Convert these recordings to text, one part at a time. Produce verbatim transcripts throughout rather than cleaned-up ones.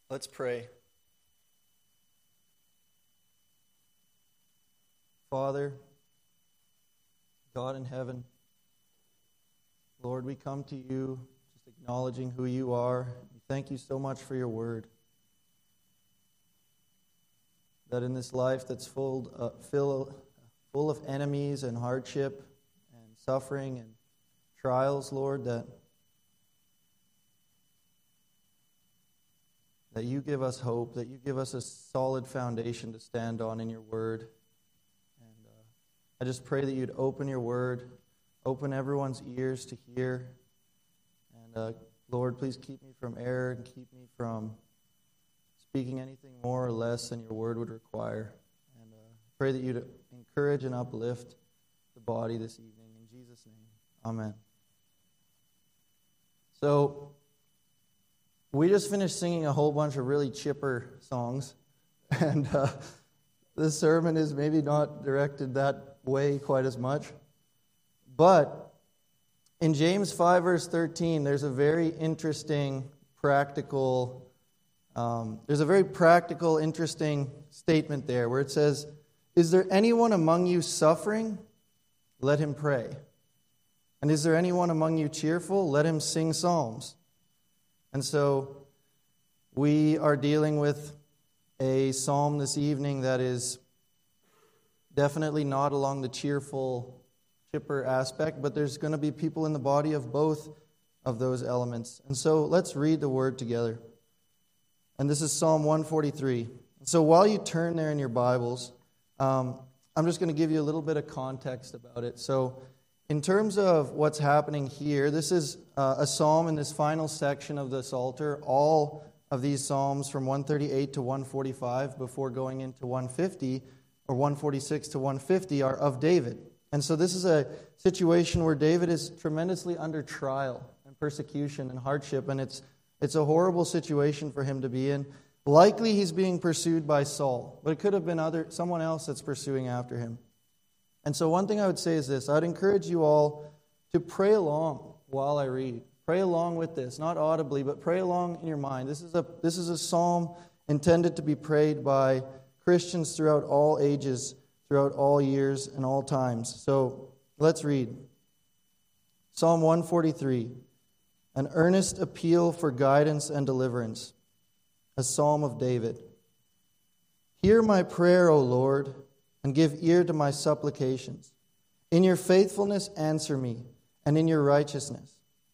Let's pray. Father, God in heaven, Lord, we come to you just acknowledging who you are. We thank you so much for your word. That in this life that's full, uh, full, full of enemies and hardship and suffering and trials, Lord, that that you give us hope, that you give us a solid foundation to stand on in your word. And uh, I just pray that you'd open your word, open everyone's ears to hear. And uh, Lord, please keep me from error and keep me from speaking anything more or less than your word would require. And uh, pray that you'd encourage and uplift the body this evening. In Jesus' name, amen. So, we just finished singing a whole bunch of really chipper songs, and uh, this sermon is maybe not directed that way quite as much. But in James five, verse thirteen, there's a very interesting, practical, um, there's a very practical, interesting statement there where it says, "Is there anyone among you suffering? Let him pray. And is there anyone among you cheerful? Let him sing psalms." And so we are dealing with a psalm this evening that is definitely not along the cheerful, chipper aspect, but there's going to be people in the body of both of those elements. And so let's read the word together. And this is Psalm one forty-three. So while you turn there in your Bibles, um, I'm just going to give you a little bit of context about it. So in terms of what's happening here, this is uh, a psalm in this final section of the Psalter. All of these psalms from one thirty-eight to one forty-five before going into one fifty, or one forty-six to one fifty, are of David. And so this is a situation where David is tremendously under trial and persecution and hardship, and it's it's a horrible situation for him to be in. Likely he's being pursued by Saul, but it could have been other someone else that's pursuing after him. And so one thing I would say is this: I'd encourage you all to pray along while I read. Pray along with this, not audibly, but pray along in your mind. This is a this is a psalm intended to be prayed by Christians throughout all ages, throughout all years and all times. So let's read. Psalm one forty-three, an earnest appeal for guidance and deliverance, a psalm of David. Hear my prayer, O Lord, and give ear to my supplications. In your faithfulness answer me, and in your righteousness.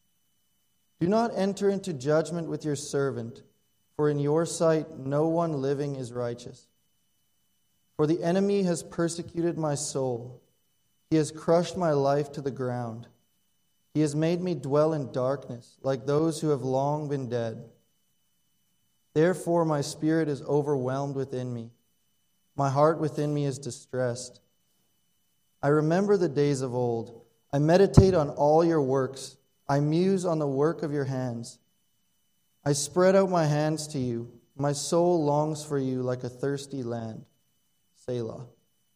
Do not enter into judgment with your servant, for in your sight no one living is righteous. For the enemy has persecuted my soul. He has crushed my life to the ground. He has made me dwell in darkness, like those who have long been dead. Therefore my spirit is overwhelmed within me. My heart within me is distressed. I remember the days of old. I meditate on all your works. I muse on the work of your hands. I spread out my hands to you. My soul longs for you like a thirsty land. Selah.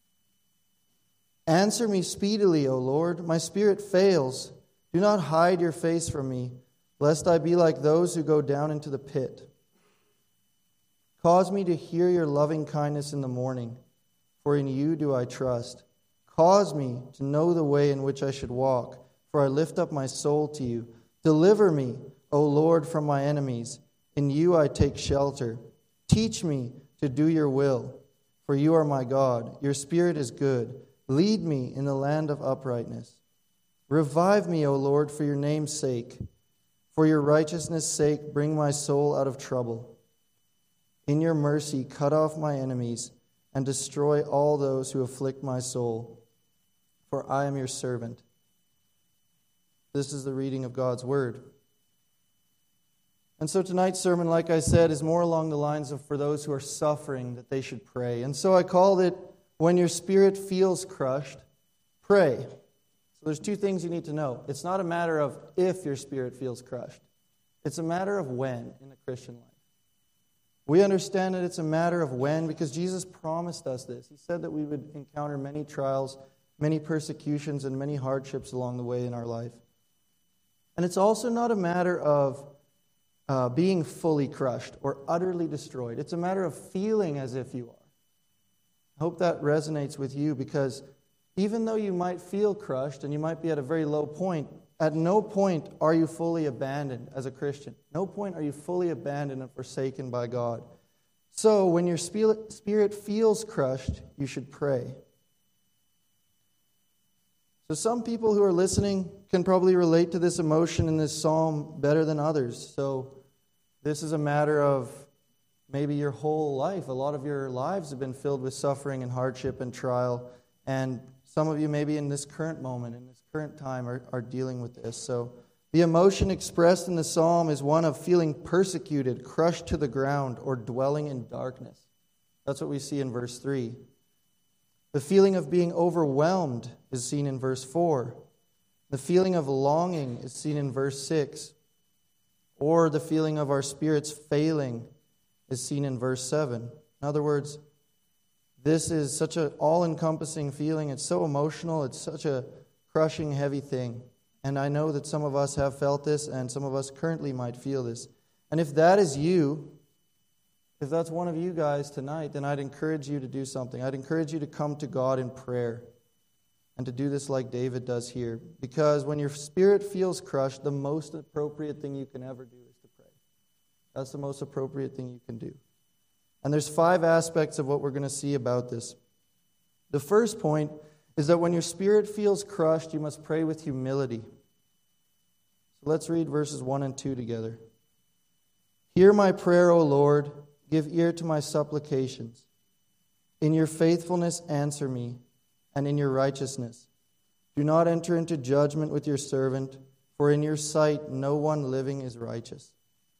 Answer me speedily, O Lord. My spirit fails. Do not hide your face from me, lest I be like those who go down into the pit. Cause me to hear your loving kindness in the morning, for in you do I trust. Cause me to know the way in which I should walk, for I lift up my soul to you. Deliver me, O Lord, from my enemies. In you I take shelter. Teach me to do your will, for you are my God. Your spirit is good. Lead me in the land of uprightness. Revive me, O Lord, for your name's sake. For your righteousness' sake, bring my soul out of trouble. In your mercy, cut off my enemies and destroy all those who afflict my soul. For I am your servant. This is the reading of God's word. And so tonight's sermon, like I said, is more along the lines of for those who are suffering that they should pray. And so I called it, when your spirit feels crushed, pray. So there's two things you need to know. It's not a matter of if your spirit feels crushed. It's a matter of when in the Christian life. We understand that it's a matter of when because Jesus promised us this. He said that we would encounter many trials, many persecutions, and many hardships along the way in our life. And it's also not a matter of uh, being fully crushed or utterly destroyed. It's a matter of feeling as if you are. I hope that resonates with you, because even though you might feel crushed and you might be at a very low point, at no point are you fully abandoned as a Christian. No point are you fully abandoned and forsaken by God. So when your spirit feels crushed, you should pray. So some people who are listening can probably relate to this emotion in this psalm better than others. So this is a matter of maybe your whole life. A lot of your lives have been filled with suffering and hardship and trial. And some of you maybe in this current moment, in this current time, are, are dealing with this. So the emotion expressed in the psalm is one of feeling persecuted, crushed to the ground, or dwelling in darkness. That's what we see in verse three. The feeling of being overwhelmed is seen in verse four. The feeling of longing is seen in verse six. Or the feeling of our spirits failing is seen in verse seven. In other words, this is such an all-encompassing feeling. It's so emotional. It's such a crushing, heavy thing. And I know that some of us have felt this, and some of us currently might feel this. And if that is you, if that's one of you guys tonight, then I'd encourage you to do something. I'd encourage you to come to God in prayer and to do this like David does here. Because when your spirit feels crushed, the most appropriate thing you can ever do is to pray. That's the most appropriate thing you can do. And there's five aspects of what we're going to see about this. The first point is that when your spirit feels crushed, you must pray with humility. So let's read verses one and two together. Hear my prayer, O Lord. Give ear to my supplications. In your faithfulness answer me, and in your righteousness. Do not enter into judgment with your servant, for in your sight no one living is righteous.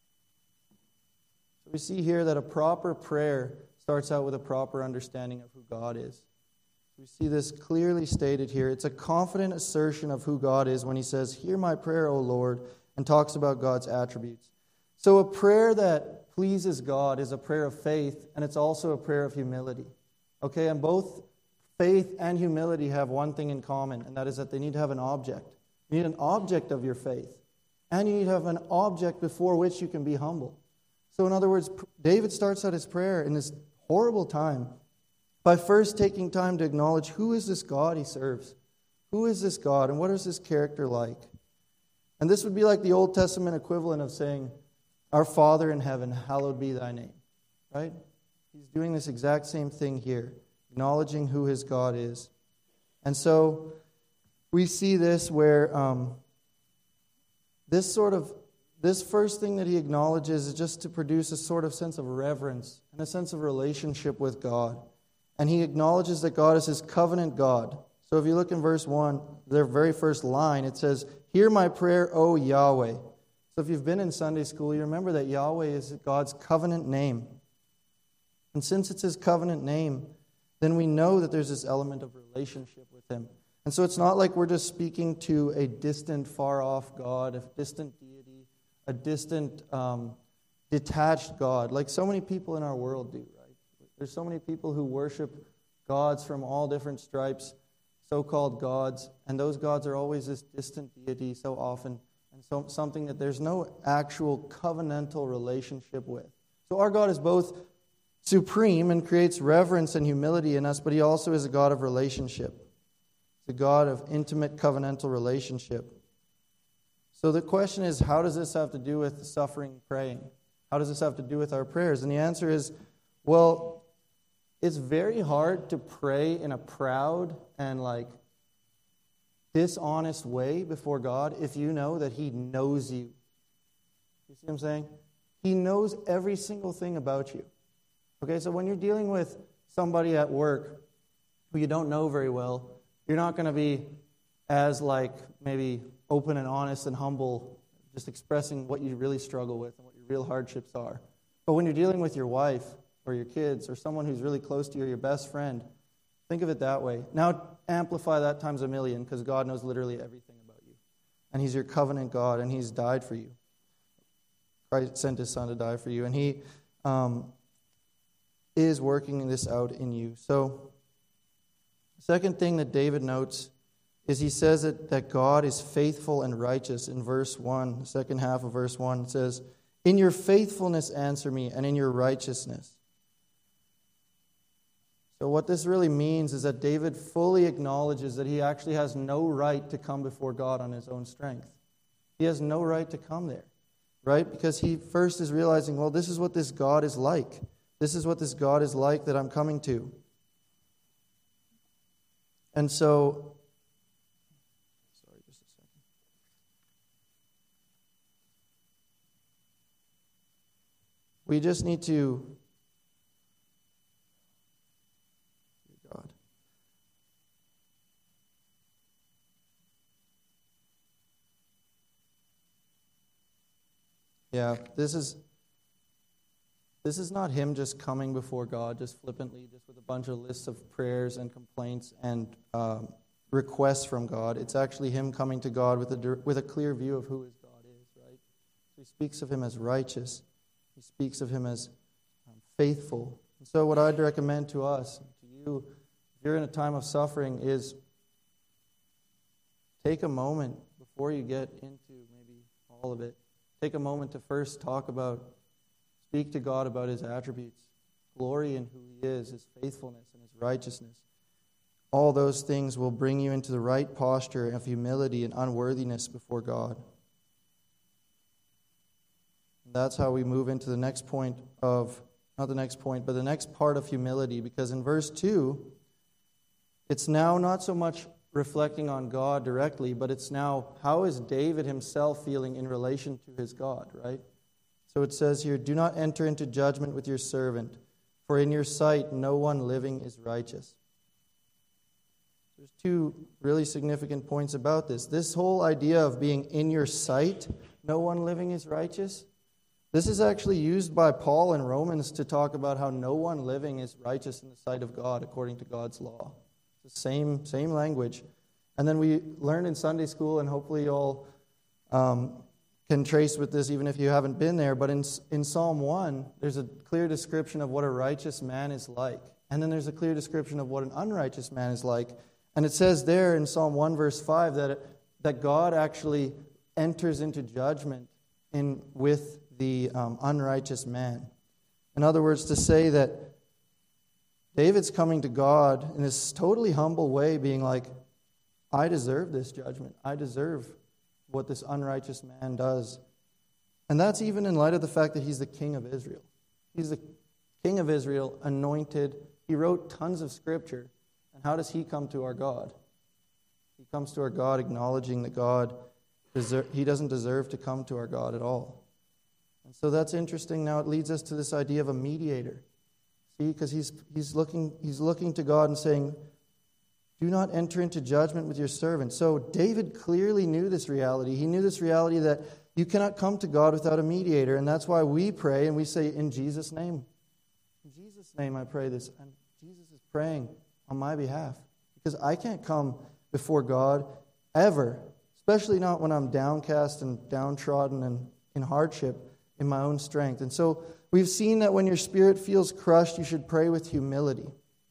So we see here that a proper prayer starts out with a proper understanding of who God is. We see this clearly stated here. It's a confident assertion of who God is when he says, hear my prayer, O Lord, and talks about God's attributes. So a prayer that pleases God is a prayer of faith, and it's also a prayer of humility. Okay, and both faith and humility have one thing in common, and that is that they need to have an object. You need an object of your faith, and you need to have an object before which you can be humble. So in other words, David starts out his prayer in this horrible time by first taking time to acknowledge who is this God he serves? Who is this God, and what is his character like? And this would be like the Old Testament equivalent of saying, our Father in heaven, hallowed be thy name. Right? He's doing this exact same thing here, acknowledging who his God is. And so we see this where um, this sort of, this first thing that he acknowledges is just to produce a sort of sense of reverence and a sense of relationship with God. And he acknowledges that God is his covenant God. So if you look in verse one, their very first line, it says, hear my prayer, O Yahweh. So if you've been in Sunday school, you remember that Yahweh is God's covenant name. And since it's his covenant name, then we know that there's this element of relationship with him. And so it's not like we're just speaking to a distant, far-off God, a distant deity, a distant, um, detached God, like so many people in our world do, right? There's so many people who worship gods from all different stripes, so-called gods, and those gods are always this distant deity so often, and so something that there's no actual covenantal relationship with. So our God is both supreme and creates reverence and humility in us, but he also is a God of relationship. He's a God of intimate covenantal relationship. So the question is, how does this have to do with suffering praying? How does this have to do with our prayers? And the answer is, well, it's very hard to pray in a proud and like dishonest way before God if you know that he knows you. You see what I'm saying? He knows every single thing about you. Okay, so when you're dealing with somebody at work who you don't know very well, you're not going to be as like maybe open and honest and humble, just expressing what you really struggle with and what your real hardships are. But when you're dealing with your wife or your kids or someone who's really close to you or your best friend, think of it that way. Now amplify that times a million, because God knows literally everything about you. And he's your covenant God, and he's died for you. Christ sent his son to die for you, and he um, is working this out in you. So, the second thing that David notes is he says that, that God is faithful and righteous in verse one, the second half of verse one. It says, In your faithfulness answer me, and in your righteousness. So what this really means is that David fully acknowledges that he actually has no right to come before God on his own strength. He has no right to come there, right? Because he first is realizing, well, this is what this God is like. This is what this God is like that I'm coming to. And so, sorry, just a second. We just need to God. Yeah, this is this is not him just coming before God, just flippantly, just with a bunch of lists of prayers and complaints and um, requests from God. It's actually him coming to God with a with a clear view of who his God is, right? He speaks of him as righteous. He speaks of him as um, faithful. And so what I'd recommend to us, to you, if you're in a time of suffering, is take a moment before you get into maybe all of it. Take a moment to first talk about, speak to God about his attributes, glory in who he is, his faithfulness and his righteousness. All those things will bring you into the right posture of humility and unworthiness before God. And that's how we move into the next point of, not the next point, but the next part of humility, because in verse two, it's now not so much reflecting on God directly, but it's now, how is David himself feeling in relation to his God, right? So it says here, do not enter into judgment with your servant, for in your sight no one living is righteous. There's two really significant points about this. This whole idea of being in your sight, no one living is righteous, this is actually used by Paul in Romans to talk about how no one living is righteous in the sight of God according to God's law. It's the same, same language. And then we learned in Sunday school, and hopefully you all um, can trace with this even if you haven't been there, but in, in Psalm one, there's a clear description of what a righteous man is like. And then there's a clear description of what an unrighteous man is like. And it says there in Psalm one, verse five, that, it, that God actually enters into judgment in with the um, unrighteous man. In other words, to say that David's coming to God in this totally humble way, being like, I deserve this judgment. I deserve what this unrighteous man does. And that's even in light of the fact that he's the king of Israel. He's the king of Israel, anointed. He wrote tons of scripture. And how does he come to our God? He comes to our God acknowledging that God, deser- he doesn't deserve to come to our God at all. And so that's interesting. Now it leads us to this idea of a mediator. See, because he's he's looking he's looking to God and saying, do not enter into judgment with your servant. So David clearly knew this reality. He knew this reality that you cannot come to God without a mediator. And that's why we pray and we say, in Jesus' name. In Jesus' name I pray this. And Jesus is praying on my behalf. Because I can't come before God ever, especially not when I'm downcast and downtrodden and in hardship in my own strength. And so we've seen that when your spirit feels crushed, you should pray with humility.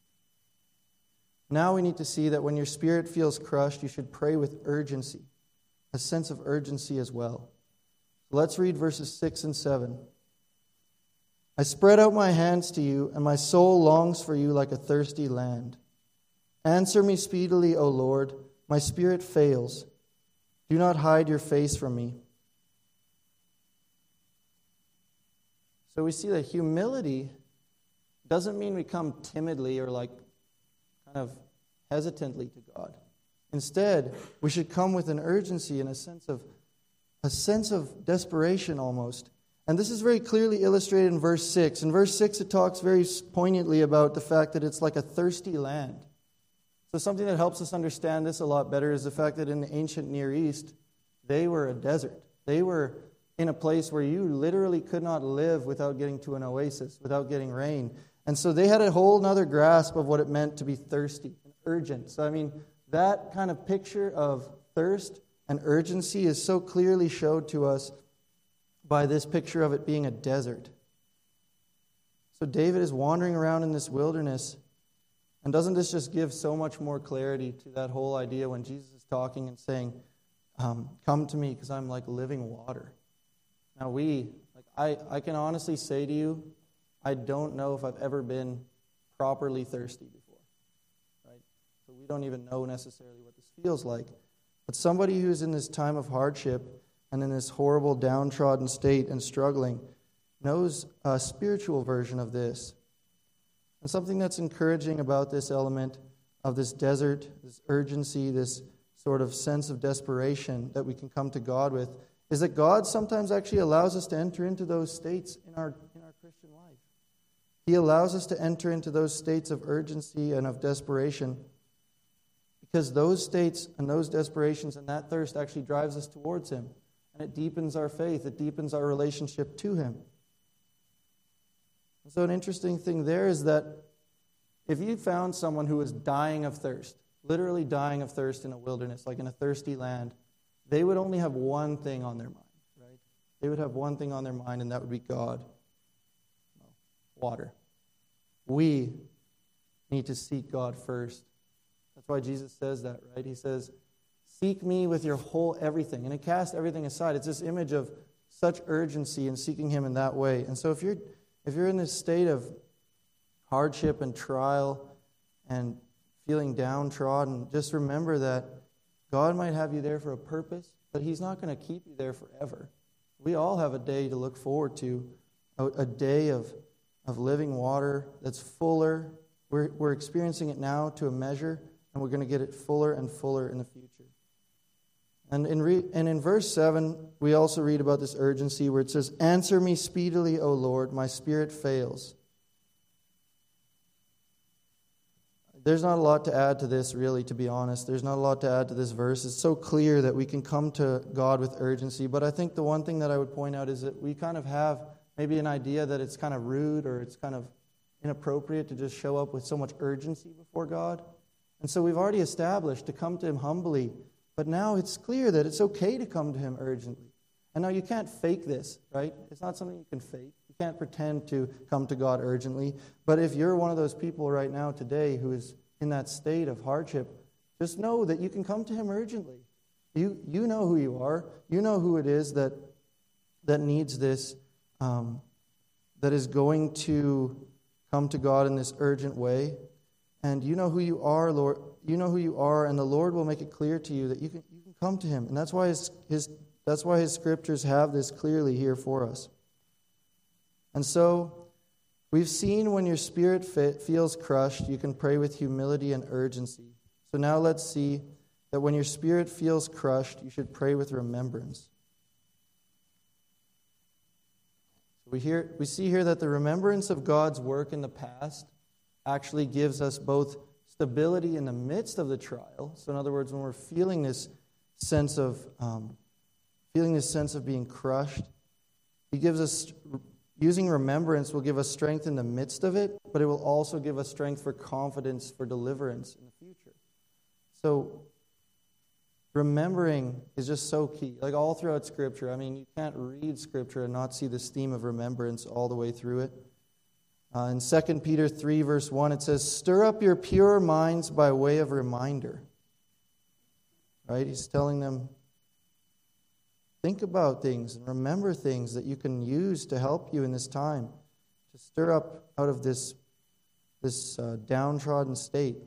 Now we need to see that when your spirit feels crushed, you should pray with urgency, a sense of urgency as well. Let's read verses six and seven. I spread out my hands to you, and my soul longs for you like a thirsty land. Answer me speedily, O Lord. My spirit fails. Do not hide your face from me. So we see that humility doesn't mean we come timidly or like kind of hesitantly to God. Instead, we should come with an urgency and a sense of a sense of desperation almost. And this is very clearly illustrated in verse six. In verse six, it talks very poignantly about the fact that it's like a thirsty land. So something that helps us understand this a lot better is the fact that in the ancient Near East, they were a desert. They were in a place where you literally could not live without getting to an oasis, without getting rain. And so they had a whole other grasp of what it meant to be thirsty and urgent. So, I mean, that kind of picture of thirst and urgency is so clearly showed to us by this picture of it being a desert. So David is wandering around in this wilderness, and doesn't this just give so much more clarity to that whole idea when Jesus is talking and saying, um, come to me because I'm like living water. Now we, like I, I can honestly say to you, I don't know if I've ever been properly thirsty before, right? So we don't even know necessarily what this feels like. But somebody who's in this time of hardship and in this horrible downtrodden state and struggling knows a spiritual version of this. And something that's encouraging about this element of this desert, this urgency, this sort of sense of desperation that we can come to God with, is that God sometimes actually allows us to enter into those states in our in our Christian life. He allows us to enter into those states of urgency and of desperation because those states and those desperations and that thirst actually drives us towards Him. And it deepens our faith. It deepens our relationship to Him. And so an interesting thing there is that if you found someone who was dying of thirst, literally dying of thirst in a wilderness, like in a thirsty land, they would only have one thing on their mind, right? They would have one thing on their mind, and that would be God. No, water. We need to seek God first. That's why Jesus says that, right? He says, seek me with your whole everything. And it casts everything aside. It's this image of such urgency in seeking Him in that way. And so if you're if you're in this state of hardship and trial and feeling downtrodden, just remember that God might have you there for a purpose, but He's not going to keep you there forever. We all have a day to look forward to, a, a day of, of living water that's fuller. We're, we're experiencing it now to a measure, and we're going to get it fuller and fuller in the future. And in, re, and in verse seven, we also read about this urgency where it says, answer me speedily, O Lord, my spirit fails. There's not a lot to add to this, really, to be honest. There's not a lot to add to this verse. It's so clear that we can come to God with urgency. But I think the one thing that I would point out is that we kind of have maybe an idea that it's kind of rude or it's kind of inappropriate to just show up with so much urgency before God. And so we've already established to come to Him humbly. But now it's clear that it's okay to come to Him urgently. And now you can't fake this, right? It's not something you can fake. You can't pretend to come to God urgently. But if you're one of those people right now today who is in that state of hardship, just know that you can come to Him urgently. You you know who you are. You know who it is that that needs this, um, that is going to come to God in this urgent way. And you know who you are, Lord. You know who you are, and the Lord will make it clear to you that you can you can come to Him. And that's why his, his that's why His scriptures have this clearly here for us. And so we've seen when your spirit feels crushed, you can pray with humility and urgency. So now let's see that when your spirit feels crushed, you should pray with remembrance. So we hear we see here that the remembrance of God's work in the past actually gives us both stability in the midst of the trial. So in other words, when we're feeling this sense of um, feeling this sense of being crushed, He gives us, using remembrance will give us strength in the midst of it, but it will also give us strength for confidence for deliverance in the future. So remembering is just so key. Like all throughout Scripture, I mean, you can't read Scripture and not see this theme of remembrance all the way through it. Uh, in Second Peter three, verse one, it says, stir up your pure minds by way of reminder. Right? He's telling them, think about things and remember things that you can use to help you in this time, to stir up out of this, this uh, downtrodden state.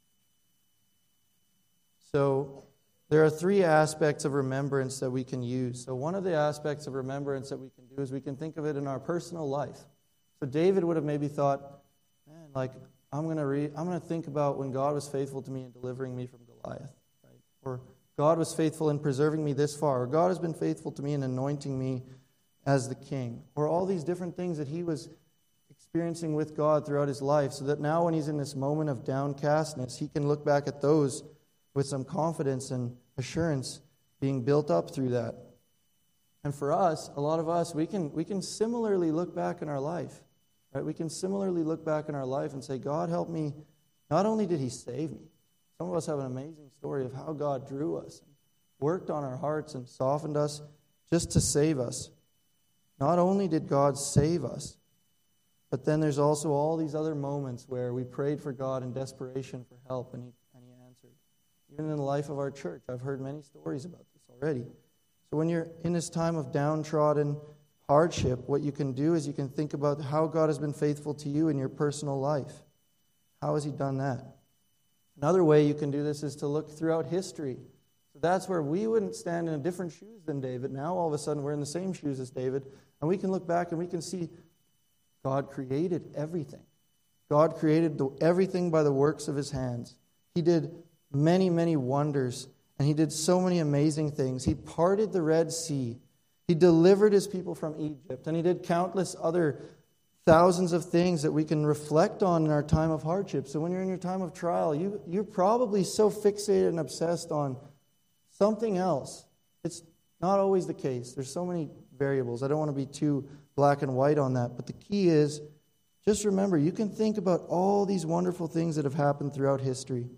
So there are three aspects of remembrance that we can use. So one of the aspects of remembrance that we can do is we can think of it in our personal life. So David would have maybe thought, man, like, I'm going to read, I'm going to think about when God was faithful to me in delivering me from Goliath, right? Or God was faithful in preserving me this far, or God has been faithful to me in anointing me as the king, or all these different things that he was experiencing with God throughout his life, so that now when he's in this moment of downcastness, he can look back at those with some confidence and assurance being built up through that. And for us, a lot of us, we can we can similarly look back in our life. Right? We can similarly look back in our life and say, God help me. Not only did He save me, some of us have an amazing story of how God drew us, and worked on our hearts and softened us just to save us. Not only did God save us, but then there's also all these other moments where we prayed for God in desperation for help, and He, and he answered. Even in the life of our church, I've heard many stories about this already. So when you're in this time of downtrodden hardship, what you can do is you can think about how God has been faithful to you in your personal life. How has He done that? Another way you can do this is to look throughout history. So that's where we wouldn't stand in a different shoes than David. Now all of a sudden we're in the same shoes as David, and we can look back and we can see God created everything. God created the, everything by the works of His hands. He did many, many wonders, and He did so many amazing things. He parted the Red Sea. He delivered His people from Egypt, and He did countless other thousands of things that we can reflect on in our time of hardship. So when you're in your time of trial, you, you're probably so fixated and obsessed on something else. It's not always the case. There's so many variables. I don't want to be too black and white on that, but the key is just remember, you can think about all these wonderful things that have happened throughout history.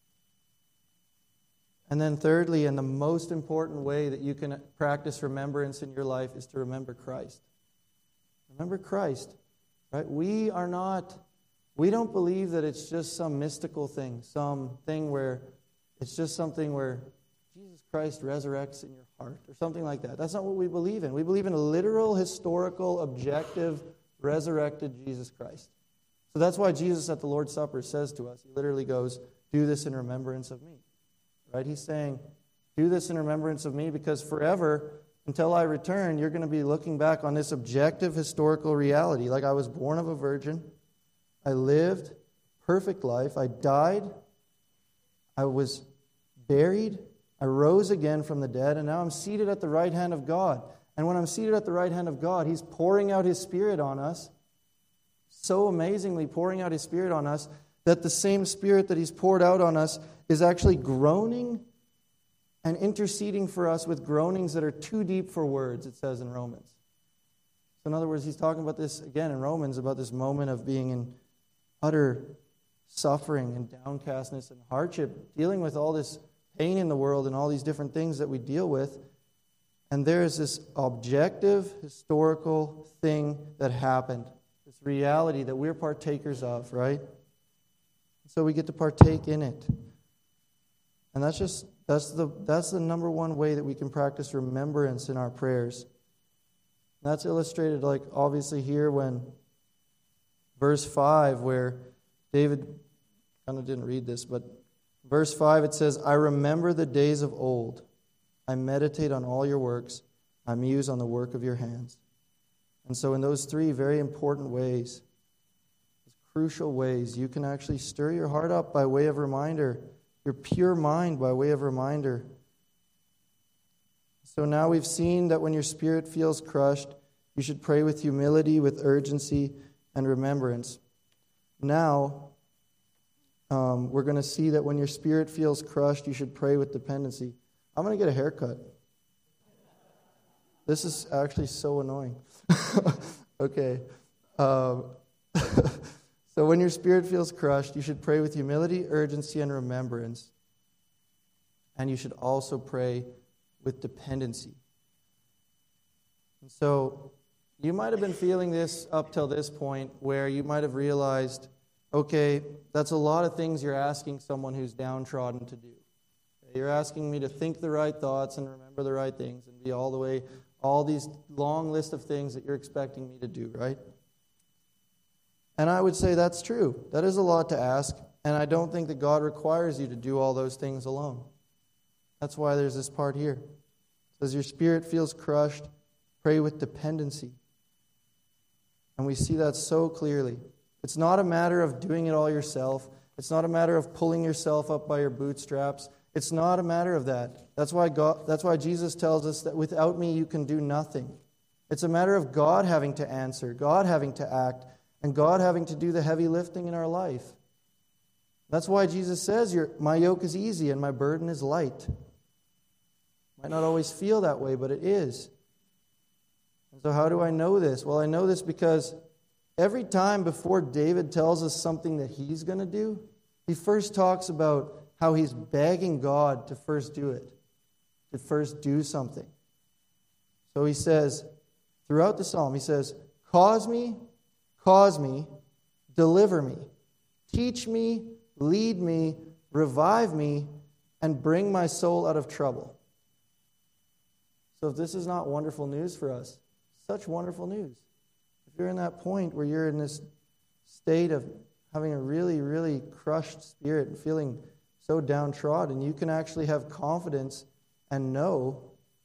And then thirdly, and the most important way that you can practice remembrance in your life is to remember Christ. Remember Christ, right? We are not, we don't believe that it's just some mystical thing, some thing where it's just something where Jesus Christ resurrects in your heart or something like that. That's not what we believe in. We believe in a literal, historical, objective, resurrected Jesus Christ. So that's why Jesus at the Lord's Supper says to us, He literally goes, do this in remembrance of me. Right? He's saying, do this in remembrance of me, because forever, until I return, you're going to be looking back on this objective historical reality. Like, I was born of a virgin. I lived perfect life. I died. I was buried. I rose again from the dead. And now I'm seated at the right hand of God. And when I'm seated at the right hand of God, He's pouring out His Spirit on us. So amazingly pouring out His Spirit on us, that the same Spirit that He's poured out on us is actually groaning and interceding for us with groanings that are too deep for words, it says in Romans. So in other words, he's talking about this, again, in Romans, about this moment of being in utter suffering and downcastness and hardship, dealing with all this pain in the world and all these different things that we deal with. And there is this objective, historical thing that happened, this reality that we're partakers of, right? So we get to partake in it. And that's just, that's the that's the number one way that we can practice remembrance in our prayers. And that's illustrated, like, obviously here when verse five, where David kind of didn't read this, but verse five, it says, I remember the days of old. I meditate on all your works. I muse on the work of your hands. And so in those three very important ways, crucial ways, you can actually stir your heart up by way of reminder, your pure mind by way of reminder. So now we've seen that when your spirit feels crushed, you should pray with humility, with urgency, and remembrance. Now, um, we're going to see that when your spirit feels crushed, you should pray with dependency. I'm going to get a haircut. This is actually so annoying. Okay. Um, So when your spirit feels crushed, you should pray with humility, urgency, and remembrance. And you should also pray with dependency. And so you might have been feeling this up till this point, where you might have realized, okay, that's a lot of things you're asking someone who's downtrodden to do. You're asking me to think the right thoughts and remember the right things and be all the way, all these long list of things that you're expecting me to do, right? And I would say that's true. That is a lot to ask, and I don't think that God requires you to do all those things alone. That's why there's this part here. It says, your spirit feels crushed, pray with dependency. And we see that so clearly. It's not a matter of doing it all yourself. It's not a matter of pulling yourself up by your bootstraps. It's not a matter of that. That's why God, that's why Jesus tells us that without me you can do nothing. It's a matter of God having to answer, God having to act, and God having to do the heavy lifting in our life. That's why Jesus says, Your, my yoke is easy and my burden is light. Might not always feel that way, but it is. And so how do I know this? Well, I know this because every time before David tells us something that he's going to do, he first talks about how he's begging God to first do it, to first do something. So he says, throughout the psalm, he says, cause me, cause me, deliver me, teach me, lead me, revive me, and bring my soul out of trouble. So if this is not wonderful news for us, such wonderful news. If you're in that point where you're in this state of having a really, really crushed spirit and feeling so downtrodden, you can actually have confidence and know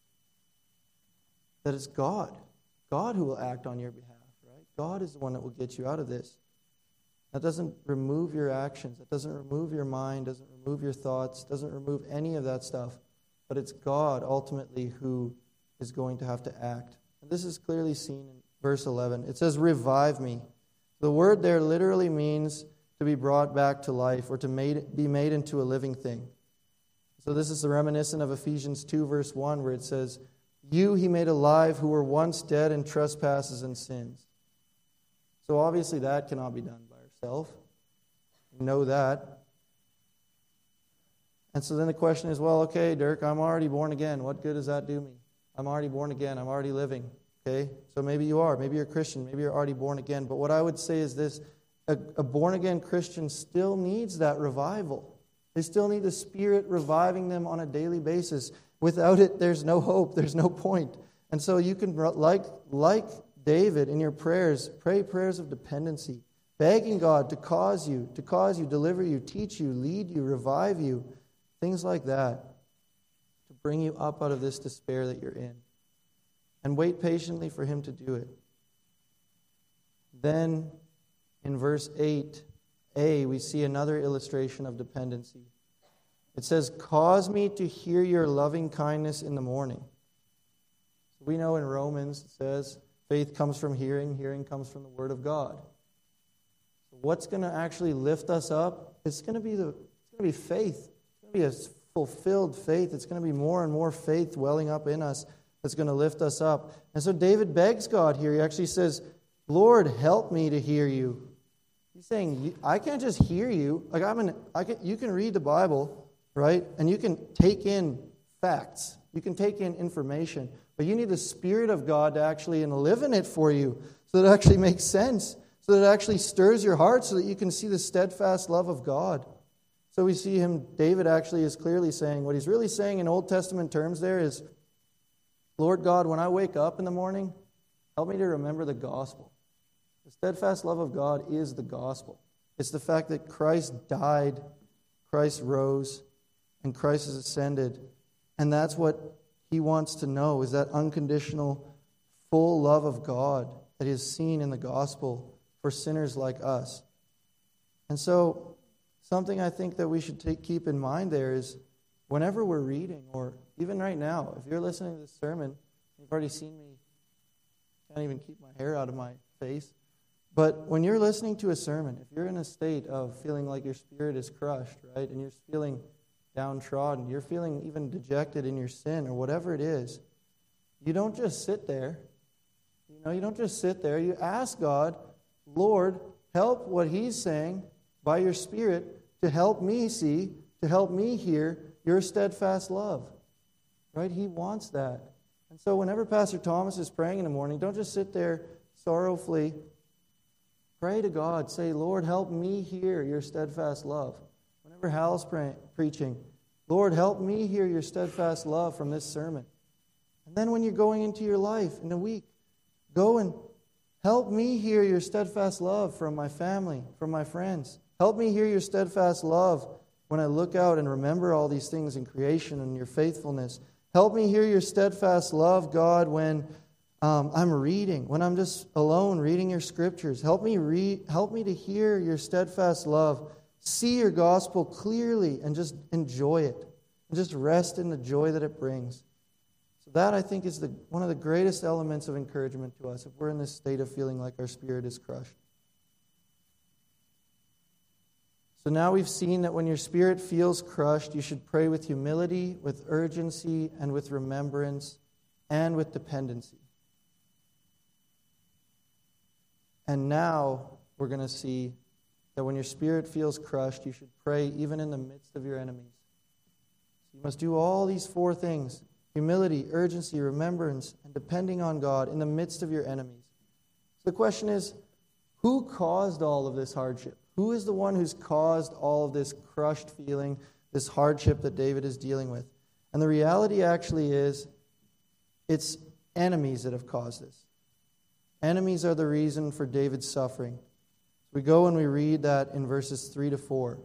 that it's God. God who will act on your behalf, right? God is the one that will get you out of this. That doesn't remove your actions. That doesn't remove your mind, doesn't remove your thoughts, doesn't remove any of that stuff. But it's God ultimately who is going to have to act. And this is clearly seen in verse eleven. It says, revive me. The word there literally means to be brought back to life or to made, be made into a living thing. So this is reminiscent of Ephesians two, verse one, where it says, you he made alive who were once dead in trespasses and sins. So obviously that cannot be done by ourselves. We know that. And so then the question is, well, okay, Dirk, I'm already born again. What good does that do me? I'm already born again. I'm already living. Okay? So maybe you are. Maybe you're a Christian. Maybe you're already born again. But what I would say is this, a, a born-again Christian still needs that revival. They still need the Spirit reviving them on a daily basis. Without it, there's no hope. There's no point. And so you can, like, like David in your prayers, pray prayers of dependency, begging God to cause you, to cause you, deliver you, teach you, lead you, revive you, things like that, to bring you up out of this despair that you're in. And wait patiently for Him to do it. Then, in verse eight a, we see another illustration of dependency. It says, cause me to hear your loving kindness in the morning. So we know in Romans it says, faith comes from hearing, hearing comes from the Word of God. So what's going to actually lift us up? It's going to be the it's going to be faith. It's going to be a fulfilled faith. It's going to be more and more faith welling up in us that's going to lift us up. And so David begs God here. He actually says, Lord, help me to hear you. He's saying, I can't just hear you. Like I'm an, I can, you can read the Bible, right? And you can take in facts. You can take in information. But you need the Spirit of God to actually and live in it for you so that it actually makes sense, so that it actually stirs your heart so that you can see the steadfast love of God. So we see him, David actually is clearly saying, what he's really saying in Old Testament terms there is, Lord God, when I wake up in the morning, help me to remember the gospel. The steadfast love of God is the gospel. It's the fact that Christ died, Christ rose, and Christ has ascended. And that's what he wants to know, is that unconditional, full love of God that is seen in the gospel for sinners like us. And so, something I think that we should take, keep in mind there is, whenever we're reading, or even right now, if you're listening to this sermon, you've already seen me, can't even keep my hair out of my face. But when you're listening to a sermon, if you're in a state of feeling like your spirit is crushed, right, and you're feeling downtrodden, you're feeling even dejected in your sin or whatever it is, you don't just sit there. You know, you don't just sit there. You ask God, Lord, help what He's saying by your Spirit to help me see, to help me hear your steadfast love. Right? He wants that. And so whenever Pastor Thomas is praying in the morning, don't just sit there sorrowfully. Pray to God. Say, Lord, help me hear your steadfast love. Whenever Hal's pray, preaching, Lord, help me hear your steadfast love from this sermon. And then when you're going into your life in the week, go and help me hear your steadfast love from my family, from my friends. Help me hear your steadfast love when I look out and remember all these things in creation and your faithfulness. Help me hear your steadfast love, God, when um, I'm reading, when I'm just alone reading your scriptures. Help me read, help me to hear your steadfast love, see your gospel clearly, and just enjoy it, and just rest in the joy that it brings. So that, I think, is the one of the greatest elements of encouragement to us if we're in this state of feeling like our spirit is crushed. So now we've seen that when your spirit feels crushed, you should pray with humility, with urgency, and with remembrance, and with dependency. And now we're going to see that when your spirit feels crushed, you should pray even in the midst of your enemies. So you must do all these four things: humility, urgency, remembrance, and depending on God in the midst of your enemies. So the question is, who caused all of this hardship? Who is the one who's caused all of this crushed feeling, this hardship that David is dealing with? And the reality actually is, it's enemies that have caused this. Enemies are the reason for David's suffering. We go and we read that in verses three to four.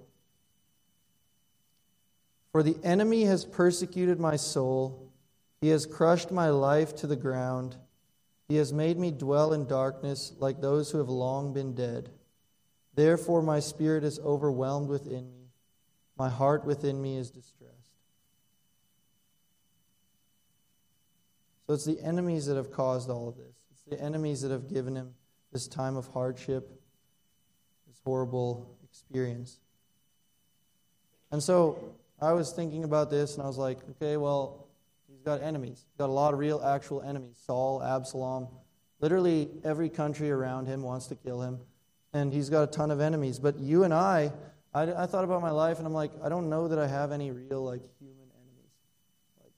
For the enemy has persecuted my soul. He has crushed my life to the ground. He has made me dwell in darkness like those who have long been dead. Therefore my spirit is overwhelmed within me. My heart within me is distressed. So it's the enemies that have caused all of this. It's the enemies that have given him this time of hardship, this horrible experience. And so I was thinking about this, and I was like, okay, well, he's got enemies. He's got a lot of real, actual enemies. Saul, Absalom, literally every country around him wants to kill him, and he's got a ton of enemies. But you and I, I, I thought about my life, and I'm like, I don't know that I have any real, like, human enemies. Like,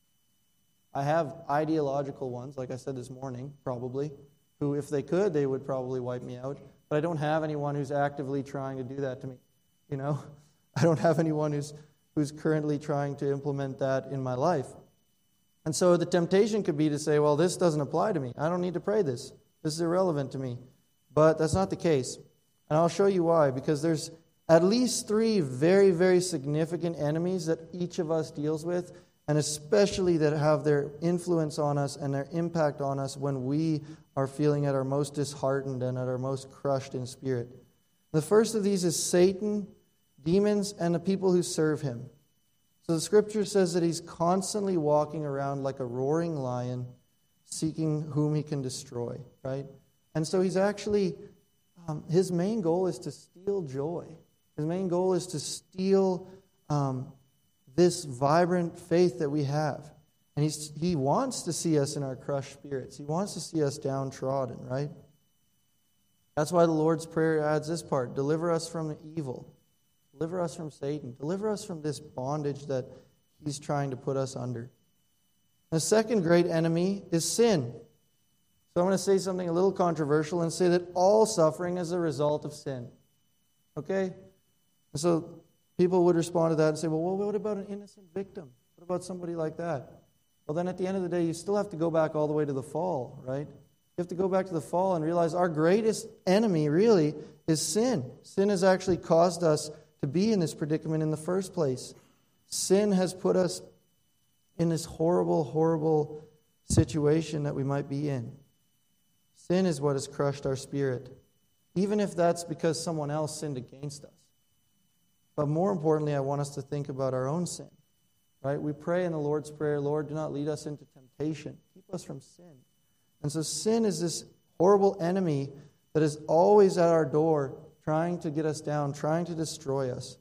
I have ideological ones, like I said this morning, probably, who, if they could, they would probably wipe me out. But I don't have anyone who's actively trying to do that to me, you know? I don't have anyone who's who's currently trying to implement that in my life. And so the temptation could be to say, well, this doesn't apply to me. I don't need to pray this. This is irrelevant to me. But that's not the case. And I'll show you why. Because there's at least three very, very significant enemies that each of us deals with, and especially that have their influence on us and their impact on us when we are feeling at our most disheartened and at our most crushed in spirit. The first of these is Satan, demons, and the people who serve him. So the scripture says that he's constantly walking around like a roaring lion, seeking whom he can destroy, right? And so he's actually, um, his main goal is to steal joy. His main goal is to steal um, this vibrant faith that we have. And he's, he wants to see us in our crushed spirits. He wants to see us downtrodden, right? That's why the Lord's Prayer adds this part, deliver us from the evil. Deliver us from Satan. Deliver us from this bondage that he's trying to put us under. The second great enemy is sin. So I'm going to say something a little controversial and say that all suffering is a result of sin. Okay? And so people would respond to that and say, well, what about an innocent victim? What about somebody like that? Well, then at the end of the day, you still have to go back all the way to the fall, right? You have to go back to the fall and realize our greatest enemy, really, is sin. Sin has actually caused us to be in this predicament in the first place. Sin has put us in this horrible, horrible situation that we might be in. Sin is what has crushed our spirit, even if that's because someone else sinned against us. But more importantly, I want us to think about our own sin, right? We pray in the Lord's Prayer, Lord, do not lead us into temptation. Keep us from sin. And so sin is this horrible enemy that is always at our door, trying to get us down, trying to destroy us.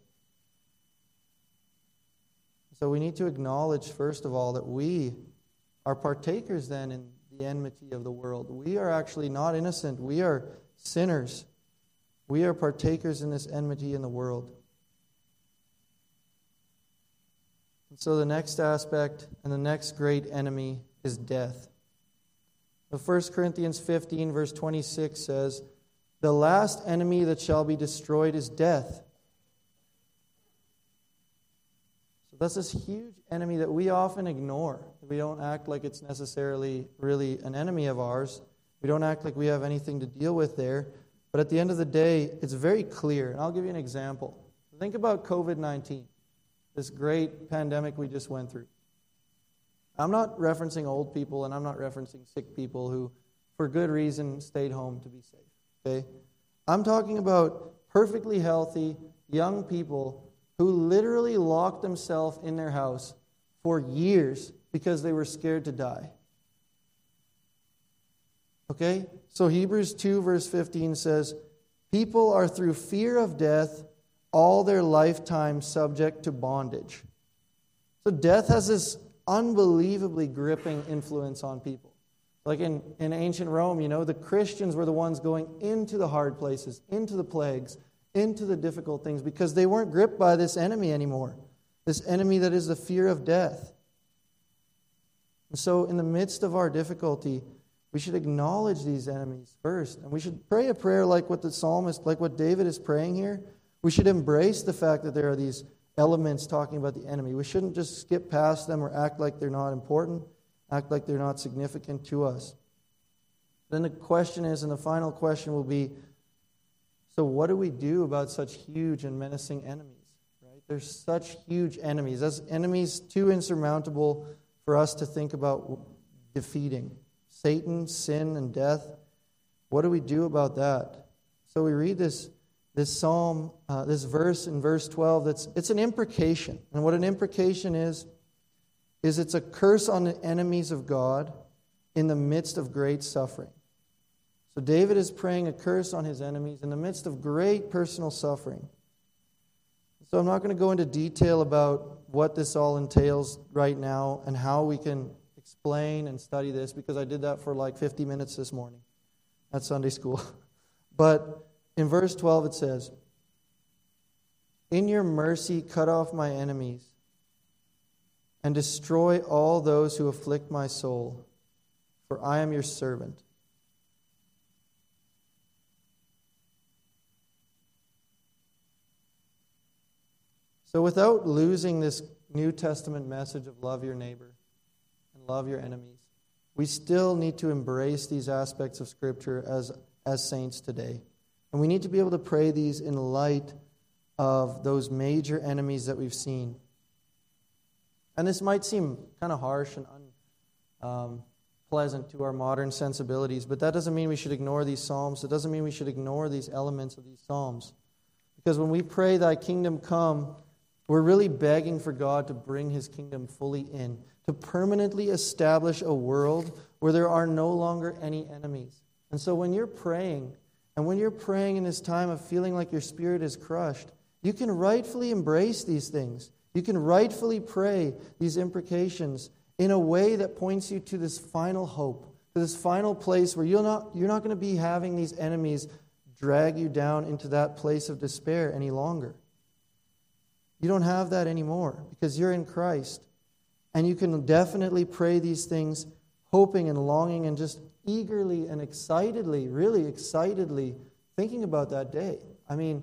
So we need to acknowledge, first of all, that we are partakers then in the enmity of the world. We are actually not innocent. We are sinners. We are partakers in this enmity in the world. And so the next aspect and the next great enemy is death. The First Corinthians fifteen, verse twenty-six says, the last enemy that shall be destroyed is death. So that's this huge enemy that we often ignore. We don't act like it's necessarily really an enemy of ours. We don't act like we have anything to deal with there. But at the end of the day, it's very clear. And I'll give you an example. Think about covid nineteen, this great pandemic we just went through. I'm not referencing old people and I'm not referencing sick people who, for good reason, stayed home to be safe. Okay? I'm talking about perfectly healthy young people who literally locked themselves in their house for years because they were scared to die. Okay? So Hebrews two verse fifteen says, people are through fear of death all their lifetime subject to bondage. So death has this unbelievably gripping influence on people. Like in, in ancient Rome, you know, the Christians were the ones going into the hard places, into the plagues, into the difficult things, because they weren't gripped by this enemy anymore. This enemy that is the fear of death. And so in the midst of our difficulty, we should acknowledge these enemies first. And we should pray a prayer like what the psalmist, like what David is praying here. We should embrace the fact that there are these elements talking about the enemy. We shouldn't just skip past them or act like they're not important, act like they're not significant to us. Then the question is, and the final question will be, so what do we do about such huge and menacing enemies? Right? There's such huge enemies. As enemies too insurmountable for us to think about defeating. Satan, sin, and death. What do we do about that? So we read this, this psalm, uh, this verse in verse twelve. That's it's an imprecation. And what an imprecation is, is it's a curse on the enemies of God in the midst of great suffering. So David is praying a curse on his enemies in the midst of great personal suffering. So I'm not going to go into detail about what this all entails right now and how we can explain and study this, because I did that for like fifty minutes this morning at Sunday school. But in verse twelve it says, "In your mercy cut off my enemies and destroy all those who afflict my soul, for I am your servant." So without losing this New Testament message of love your neighbor and love your enemies, we still need to embrace these aspects of Scripture as, as saints today. And we need to be able to pray these in light of those major enemies that we've seen. And this might seem kind of harsh and unpleasant um, to our modern sensibilities, but that doesn't mean we should ignore these psalms. It doesn't mean we should ignore these elements of these psalms. Because when we pray, "Thy kingdom come," we're really begging for God to bring His kingdom fully in, to permanently establish a world where there are no longer any enemies. And so when you're praying, and when you're praying in this time of feeling like your spirit is crushed, you can rightfully embrace these things. You can rightfully pray these imprecations in a way that points you to this final hope, to this final place where you're not, you're not going to be having these enemies drag you down into that place of despair any longer. You don't have that anymore because you're in Christ. And you can definitely pray these things hoping and longing and just eagerly and excitedly, really excitedly thinking about that day. I mean,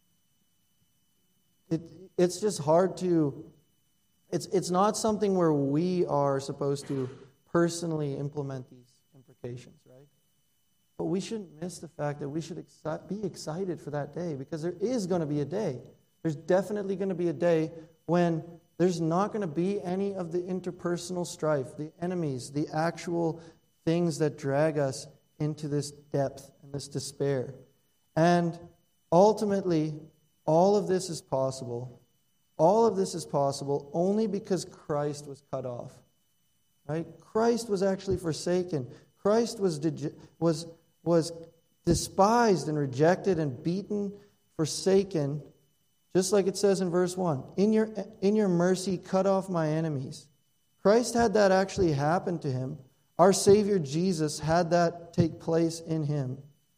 it it's just hard to, it's it's not something where we are supposed to personally implement these imprecations, right? But we shouldn't miss the fact that we should exci- be excited for that day, because there is going to be a day. There's definitely going to be a day when there's not going to be any of the interpersonal strife, the enemies, the actual things that drag us into this depth and this despair. And ultimately, all of this is possible. All of this is possible only because Christ was cut off. Right? Christ was actually forsaken. Christ was was was despised and rejected and beaten, forsaken. Just like it says in verse one, in your, in your mercy, cut off my enemies. Christ had that actually happen to him. Our Savior Jesus had that take place in him,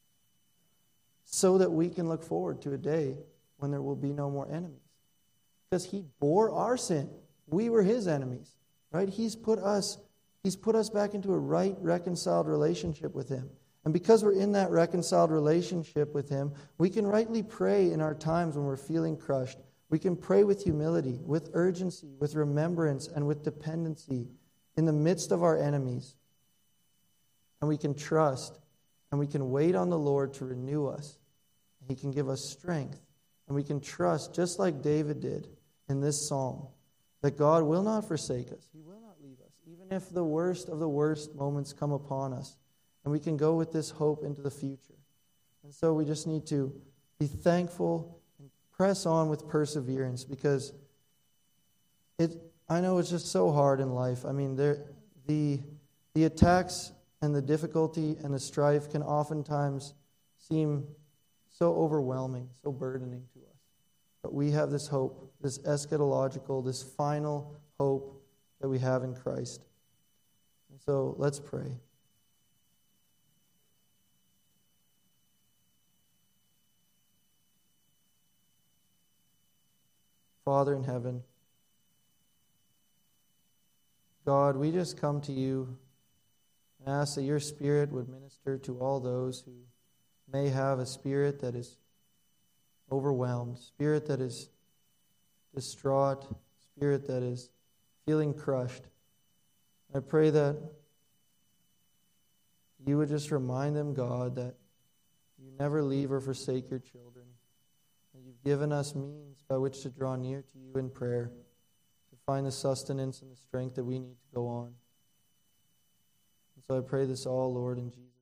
so that we can look forward to a day when there will be no more enemies. Because he bore our sin. We were his enemies. Right? He's put us, he's put us back into a right, reconciled relationship with him. And because we're in that reconciled relationship with him, we can rightly pray in our times when we're feeling crushed. We can pray with humility, with urgency, with remembrance, and with dependency in the midst of our enemies. And we can trust, and we can wait on the Lord to renew us. He can give us strength. And we can trust, just like David did in this psalm, that God will not forsake us. He will not leave us, even if the worst of the worst moments come upon us. And we can go with this hope into the future. And so we just need to be thankful and press on with perseverance, because it. I know it's just so hard in life. I mean, there, the the attacks and the difficulty and the strife can oftentimes seem so overwhelming, so burdening to us. But we have this hope, this eschatological, this final hope that we have in Christ. And so let's pray. Father in heaven, God, we just come to you and ask that your Spirit would minister to all those who may have a spirit that is overwhelmed, spirit that is distraught, spirit that is feeling crushed. I pray that you would just remind them, God, that you never leave or forsake your children. That you've given us means by which to draw near to you in prayer, to find the sustenance and the strength that we need to go on. And so I pray this all, Lord, in Jesus' name.